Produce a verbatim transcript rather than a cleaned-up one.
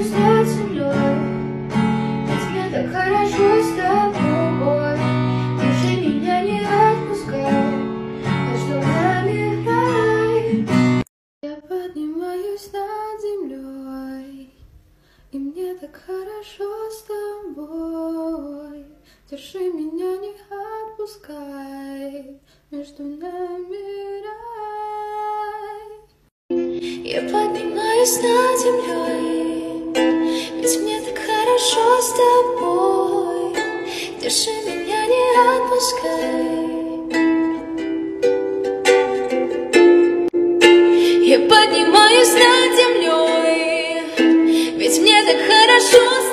поднимаюсь над землей, ведь мне так хорошо с тобой. Держи меня, не отпускай, между нами рай. Я поднимаюсь над землей, и мне так хорошо с тобой. Держи меня, не отпускай, между нами рай. Я поднимаюсь над землей, ведь мне так хорошо с тобой. Держи меня, не отпускай. Я поднимаюсь над землей, ведь мне так хорошо с тобой.